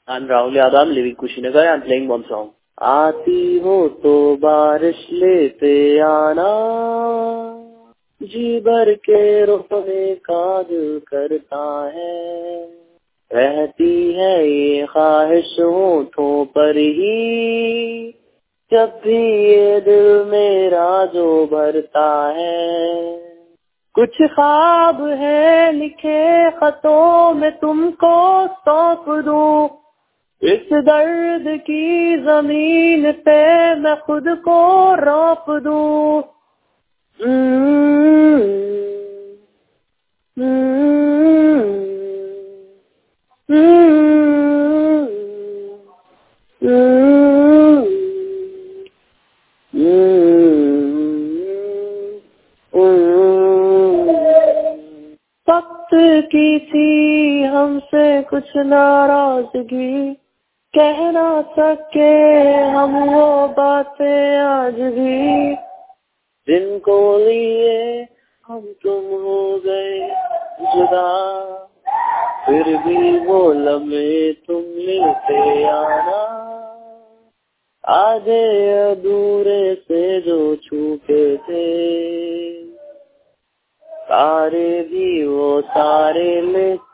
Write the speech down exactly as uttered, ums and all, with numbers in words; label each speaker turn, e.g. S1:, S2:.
S1: I'm Rahul Yadav, living Kushinagar. I'm playing one song. आती हो तो बारिश लेते आना, जी भर के रोने का दिल करता है। रहती है ये ख्वाहिश होठों पर ही, जब भी ये दिल मेरा जो भरता है। कुछ ख्वाब है लिखे खतों में तुमको सौंप दूं, इस दर्द की जमीन पे मैं खुद को रौंप दूं। वक्त की थी हमसे कुछ नाराजगी, कह ना सके हम वो बातें आज भी, जिनको लिए हम तुम हो गए जुदा, फिर भी वो लम्हे तुम मिलते आना। आधे अधूरे से जो छूटे थे, सारे भी वो सारे ले